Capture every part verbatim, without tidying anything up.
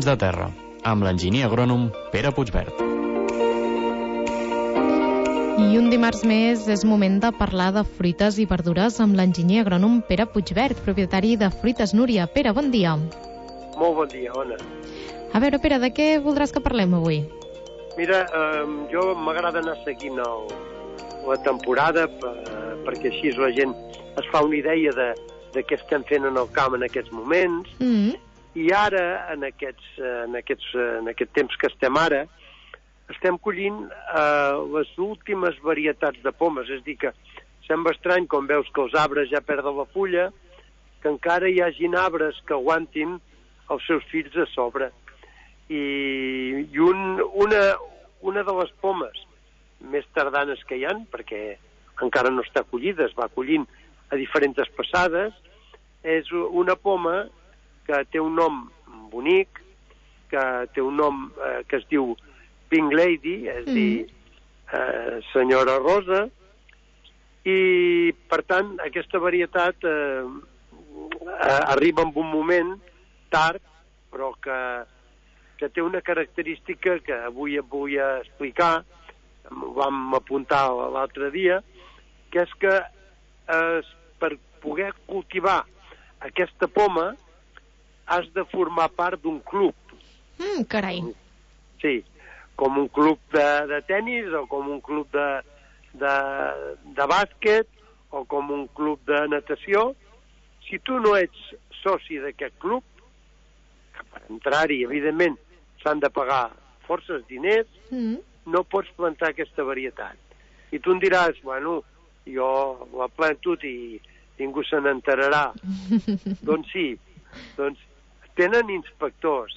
Camps de terra, amb l'enginyer agrònom Pere Puigvert. I un dimarts més és moment de parlar de fruites i verdures amb l'enginyer agrònom Pere Puigvert, propietari de Fruites Núria. Pere, bon dia. Molt bon dia, Ona. A veure, Pere, de què voldràs que parlem avui? Mira, eh, jo m'agrada anar seguint el, la temporada per, perquè així la gent es fa una idea de, de què estem fent en el camp en aquests moments. Mm. I ara, en, aquests, en, aquests, en aquest temps que estem ara, estem collint eh, les últimes varietats de pomes. És a dir, que sembla estrany quan veus que els arbres ja perden la fulla, que encara hi hagin arbres que aguantin els seus fills a sobre. I, i un, una, una de les pomes més tardanes que hi ha, perquè encara no està collida, es va collint a diferents passades, és una poma que té un nom bonic, que té un nom eh, que es diu Pink Lady, és mm. dir, eh, senyora Rosa, i per tant aquesta varietat eh, arriba en un moment tard, però que, que té una característica que avui et vull explicar, vam apuntar l'altre dia, que és que eh, per poder cultivar aquesta poma has de formar part d'un club. Mm, carai. Sí, com un club de, de tennis o com un club de, de, de bàsquet o com un club de natació. Si tu no ets soci d'aquest club, que per entrar-hi, evidentment, s'han de pagar forces diners, mm. no pots plantar aquesta varietat. I tu em diràs, bueno, jo la planto i ningú se n'enterarà. Doncs sí, doncs tenen inspectors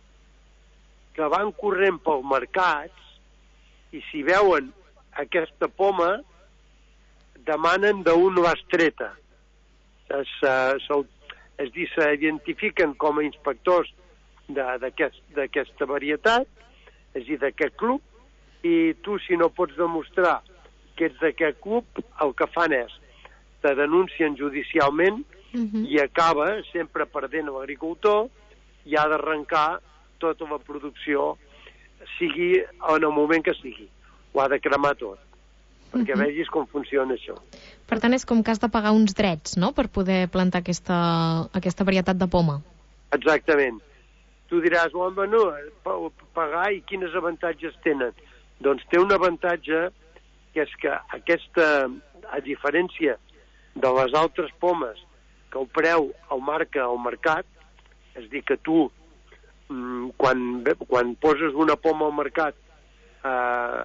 que van corrent pels mercats i si veuen aquesta poma demanen d'on l'has treta. Es, es, es dir, s'identifiquen com a inspectors d'aquesta aquest, varietat, és a dir, d'aquest club, i tu, si no pots demostrar que ets d'aquest club, el que fan és te denuncien judicialment uh-huh. i acaba sempre perdent l'agricultor i ha d'arrencar tota la producció, sigui en el moment que sigui. Ho ha de cremar tot, perquè uh-huh. vegis com funciona això. Per tant, és com que has de pagar uns drets, no?, per poder plantar aquesta, aquesta varietat de poma. Exactament. Tu diràs, home, no, pagar i quins avantatges tenen? Doncs té un avantatge que és que aquesta, a diferència de les altres pomes, que el preu el marca el mercat, és dir, que tu, quan, quan poses una poma al mercat, eh,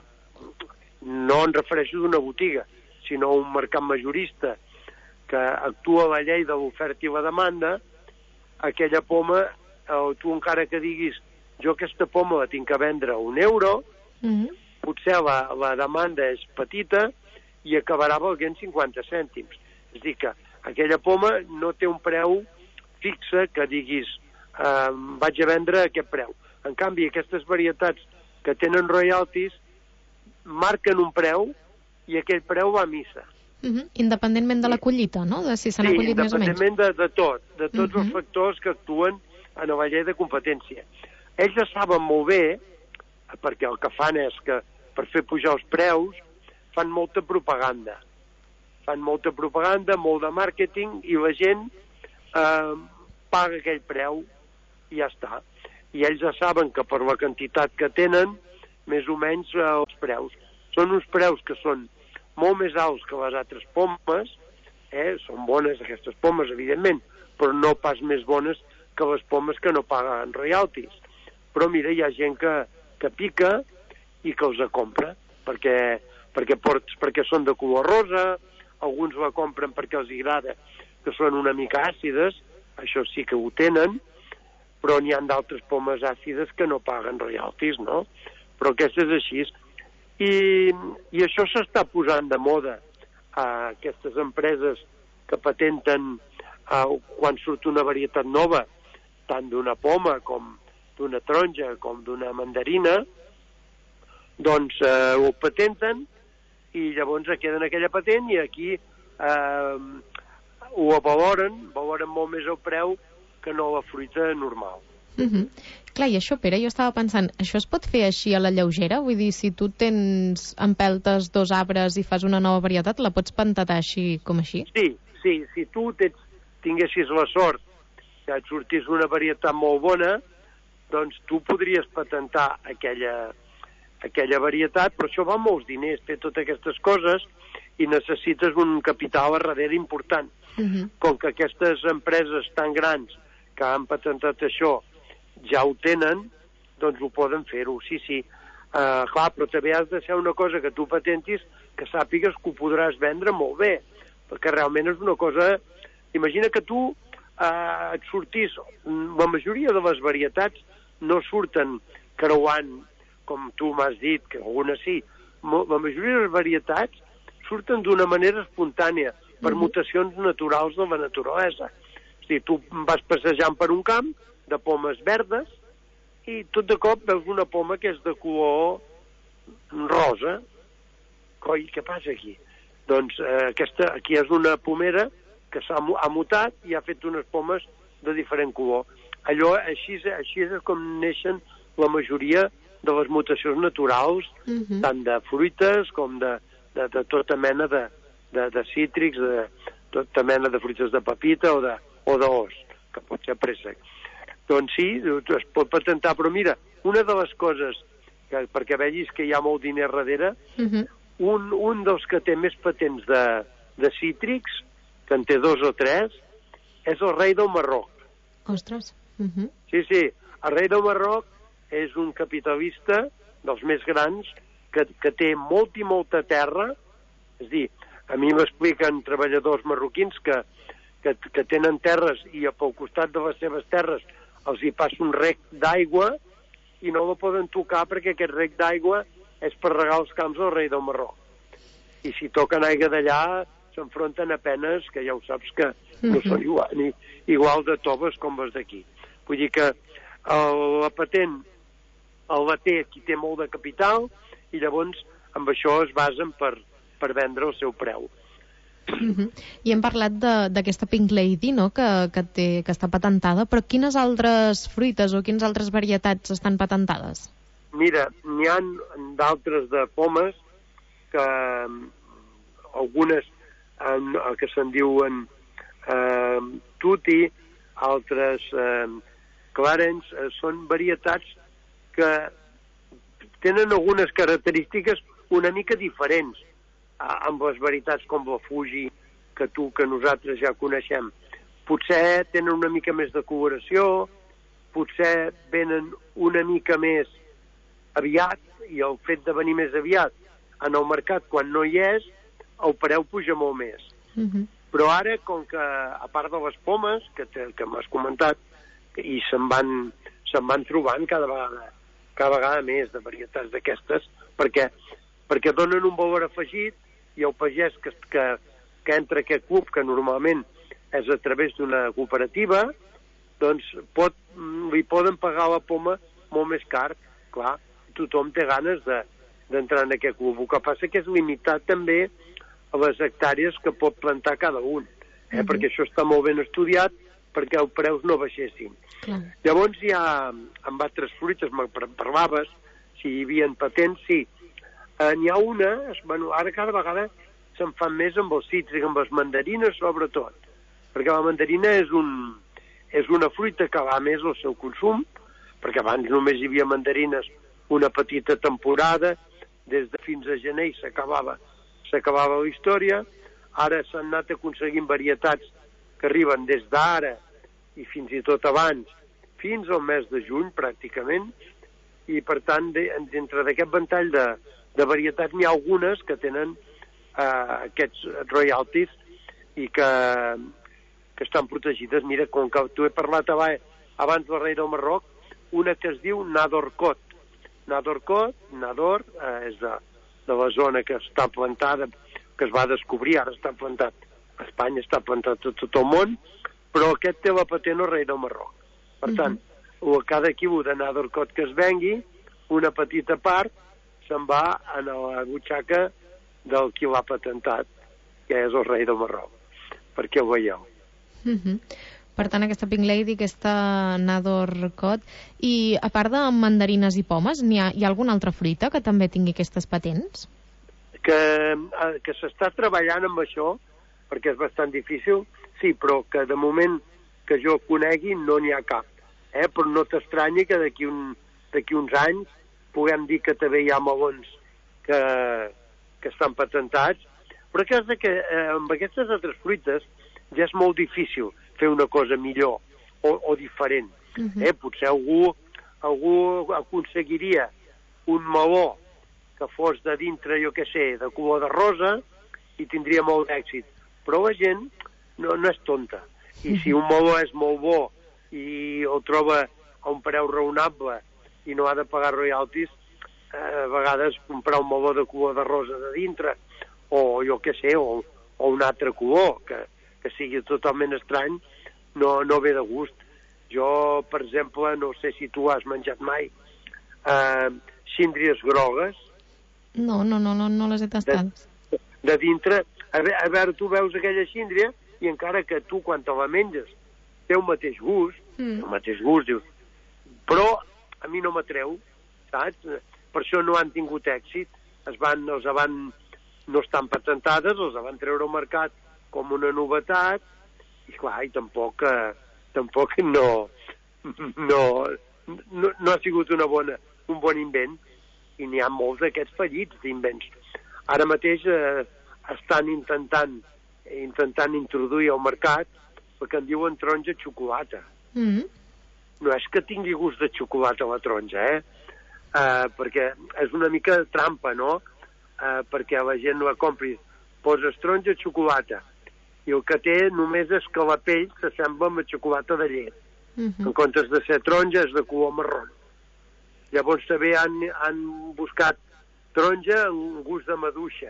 no en refereixo d'una botiga, sinó un mercat majorista que actua la llei de l'oferta i la demanda, aquella poma, eh, tu encara que diguis jo aquesta poma la tinc a vendre a un euro, mm-hmm. potser la, la demanda és petita i acabarà valent cinquanta cèntims. És a dir, que aquella poma no té un preu fixe que diguis eh, vaig a vendre a aquest preu. En canvi, aquestes varietats que tenen royalties marquen un preu i aquell preu va a missa. Uh-huh. Independentment de la collita, no? De si s'han sí, acollit més o menys. Independentment de, de tot, de tots uh-huh. els factors que actuen en la llei de competència. Ells ja saben molt bé, perquè el que fan és que per fer pujar els preus fan molta propaganda. Fan molta propaganda, molt de màrqueting i la gent eh, paga aquell preu i ja està. I ells ja saben que per la quantitat que tenen, més o menys eh, els preus. Són uns preus que són molt més alts que les altres pomes, eh? Són bones aquestes pomes, evidentment, però no pas més bones que les pomes que no paguen royalties. Però mira, hi ha gent que, que pica i que els compra, perquè, perquè, ports, perquè són de color rosa, alguns la compren perquè els agrada que són una mica àcides, això sí que ho tenen, però n'hi ha d'altres pomes àcides que no paguen royalties, no? Però aquesta és així. I, i això s'està posant de moda a aquestes empreses que patenten a, quan surt una varietat nova, tant d'una poma com d'una taronja com d'una mandarina, doncs eh, ho patenten i llavors queden aquella patent i aquí eh, ho valoren, valoren molt més el preu que no la fruita normal. Uh -huh. Clar, i això, Pere, jo estava pensant, això es pot fer així a la lleugera? Vull dir, si tu tens empeltes dos arbres i fas una nova varietat, la pots patentar així com així? Sí, sí, si tu tens, tinguessis la sort que et sortís una varietat molt bona, doncs tu podries patentar aquella, aquella varietat, però això va molts diners, fer totes aquestes coses, i necessites un capital a darrere important. Uh -huh. Com que aquestes empreses tan grans que han patentat això ja ho tenen, doncs ho poden fer-ho, sí, sí. Uh, clar, però també has de ser una cosa que tu patentis que sàpigues que ho podràs vendre molt bé, perquè realment és una cosa... Imagina que tu uh, et sortís... La majoria de les varietats no surten creuant, com tu m'has dit, que algunes sí. La majoria de les varietats surten d'una manera espontània, per mutacions naturals de la naturalesa. És a dir, tu vas passejant per un camp de pomes verdes i tot de cop veus una poma que és de color rosa. Coi, què passa aquí? Doncs eh, aquesta, aquí és una pomera que s'ha ha mutat i ha fet unes pomes de diferent color. Allò, així, així és com neixen la majoria de les mutacions naturals, uh-huh. tant de fruites com de, de, de tota mena de, de, de cítrics, de tota mena de fruites de pepita o de, o d'os, que pot ser préssec. Doncs sí, es pot patentar, però mira, una de les coses, que, perquè vegis que hi ha molt diner darrere, uh-huh. un, un dels que té més patents de, de cítrics, que en té dos o tres, és el rei del Marroc. Ostres! Uh-huh. Sí, sí, el rei del Marroc és un capitalista dels més grans que, que té molta i molta terra. És a dir, a mi m'expliquen treballadors marroquins que, que, que tenen terres i pel costat de les seves terres els hi passa un rec d'aigua i no la poden tocar perquè aquest rec d'aigua és per regar els camps del rei del Marroc. I si toquen aigua d'allà s'enfronten a penes que ja ho saps que no uh-huh. són igual, ni, igual de toves com les d'aquí. Vull dir que el, la patent el la té qui té molt de capital i llavors amb això es basen per, per vendre el seu preu. Uh-huh. I hem parlat d'aquesta Pink Lady, no?, que, que, té, que està patentada, però quines altres fruites o quines altres varietats estan patentades? Mira, n'hi ha d'altres de pomes que algunes eh, que se'n diuen eh, tutti, altres eh, clarens, eh, són varietats que tenen algunes característiques una mica diferents eh, amb les varietats com la Fuji, que tu, que nosaltres ja coneixem. Potser tenen una mica més de coloració, potser venen una mica més aviat, i el fet de venir més aviat en el mercat quan no hi és, el preu puja molt més. Uh-huh. Però ara, com que, a part de les pomes, que, que m'has comentat, i se'n van, se'n van trobant cada vegada, cada vegada més de varietats d'aquestes, perquè, perquè donen un valor afegit, i el pagès que, que, que entra a aquest club, que normalment és a través d'una cooperativa, doncs pot, li poden pagar la poma molt més car. Clar, tothom té ganes de, d'entrar en aquest club. El que passa que és limitat també a les hectàrees que pot plantar cada un, eh? Uh-huh. Perquè això està molt ben estudiat perquè els preus no baixessin. Uh-huh. Llavors hi ha, amb altres fruites, me parlaves, si hi havia patents, sí. Eh, n'hi ha una, bueno, ara cada vegada se'n fan més amb els cítrics, amb les mandarines sobretot, perquè la mandarina és, un, és una fruita que va més al seu consum, perquè abans només hi havia mandarines una petita temporada, des de fins a gener i s'acabava s'acabava la història. Ara s'han anat aconseguint varietats que arriben des d'ara i fins i tot abans, fins al mes de juny pràcticament, i per tant de, dintre d'aquest ventall de, de varietats n'hi ha algunes que tenen eh, aquests royalties i que, que estan protegides. Mira, com que tu he parlat abans del rei del Marroc, una que es diu Nador Cot. Nador Cot, Nador, eh, és de, de la zona que està plantada, que es va descobrir, ara està plantat a Espanya, està plantat a tot el món, però aquest té la patent al rei del Marroc. Per tant, uh-huh. a cada quilo de Nador Cot que es vengui, una petita part se'n va a la butxaca del qui l'ha patentat, que és el rei del Marroc, perquè ho veieu. Uh-huh. Per tant, aquesta Pink Lady, aquesta Nador Cod. I a part de mandarines i pomes, n'hi ha, hi ha alguna altra fruita que també tingui aquestes patents? Que, que s'està treballant amb això, perquè és bastant difícil, sí, però que de moment que jo conegui no n'hi ha cap. Eh? Però no t'estranyi que d'aquí un, d'aquí uns anys puguem dir que també hi ha melons que, que estan patentats, però que, és que eh, amb aquestes altres fruites ja és molt difícil fer una cosa millor o, o diferent. Uh-huh. eh? Potser algú, algú aconseguiria un meló que fos de dintre, jo què sé, de color de rosa, i tindria molt d'èxit. Però la gent no, no és tonta. I si un meló és molt bo i el troba a un preu raonable i no ha de pagar royalties, eh, a vegades comprar un meló de color de rosa de dintre, o jo què sé, o, o un altre color, que, que sigui totalment estrany, no, no ve de gust. Jo, per exemple, no sé si tu has menjat mai eh, síndries grogues. No, no, no, no, no les he tastat. De, de dintre, a veure, a veure, tu veus aquella síndria i encara que tu quan te la menges té el mateix gust, mm. el mateix gust, dius, però a mi no m'atreu, saps? Per això no han tingut èxit, es van, els van, no estan patentades, els van treure al mercat com una novetat, i clar, i tampoc, eh, tampoc no, no, no, no ha sigut una bona, un bon invent, i n'hi ha molts d'aquests fallits d'invents. Ara mateix eh, estan intentant intentant introduir al mercat el que en diuen taronja xocolata. Mm-hmm. No és que tingui gust de xocolata la taronja, eh? Uh, perquè és una mica trampa, no? Uh, perquè la gent la compri. Poses taronja xocolata i el que té només és que la pell s'assembla amb la xocolata de llet. Mm-hmm. En comptes de ser taronja és de color marró. Llavors també han, han buscat taronja amb gust de maduixa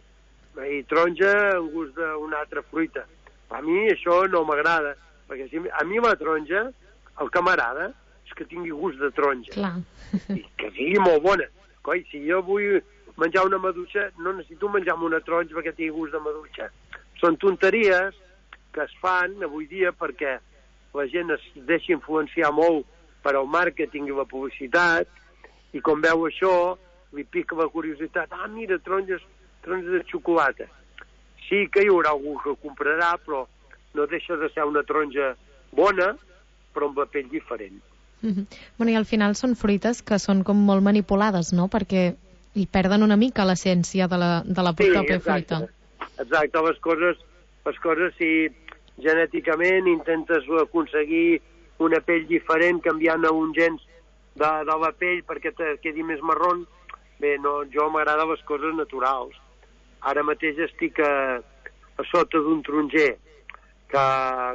i taronja amb gust d'una altra fruita. A mi això no m'agrada, perquè si, a mi la taronja, el que m'agrada és que tingui gust de taronja. Clar. I que sigui molt bona. Coi, si jo vull menjar una maduixa, no necessito menjar una taronja perquè tingui gust de maduixa. Són tonteries que es fan avui dia perquè la gent es deixa influenciar molt per al màrqueting i la publicitat, i com veu això, li pica la curiositat. Ah, mira, taronges, taronges de xocolata. Sí que hi haurà algú que comprarà, però no deixa de ser una taronja bona, però amb la pell diferent. Mm-hmm. Bueno, i al final són fruites que són com molt manipulades, no? Perquè hi perden una mica l'essència de la, de la pròpia sí, fruita. Exacte, les coses, les coses si genèticament intentes aconseguir una pell diferent, canviant a un gens de, de la pell perquè te quedi més marró, bé, no, jo m'agrada les coses naturals. Ara mateix estic a, a sota d'un taronger que,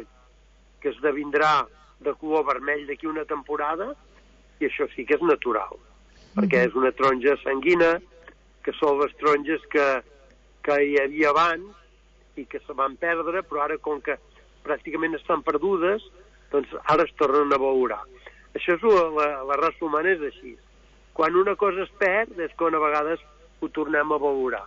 que esdevindrà de color vermell d'aquí una temporada, i això sí que és natural, mm-hmm. perquè és una taronja sanguina, que són les taronges que, que hi havia abans i que se van perdre, però ara com que pràcticament estan perdudes, doncs ara es tornen a valorar. Això és la, la raça humana és així. Quan una cosa es perd és quan a vegades ho tornem a valorar.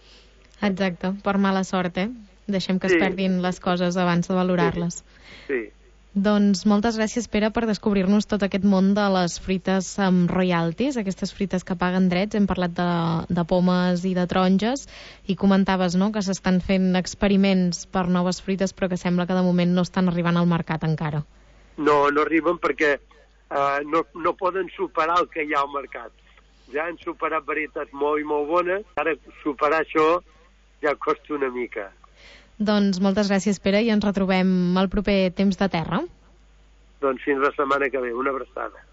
Exacte, per mala sort, eh? Deixem que sí. es perdin les coses abans de valorar-les. Sí. sí. Doncs moltes gràcies, Pere, per descobrir-nos tot aquest món de les fruites amb royalties, aquestes fruites que paguen drets. Hem parlat de, de pomes i de taronges i comentaves, no?, que s'estan fent experiments per noves fruites però que sembla que de moment no estan arribant al mercat encara. No, no arriben perquè uh, no, no poden superar el que hi ha al mercat. Ja han superat varietats molt i molt bones, ara superar això ja costa una mica. Doncs moltes gràcies, Pere, i ens retrobem al proper Temps de Terra. Doncs fins la setmana que ve. Una abraçada.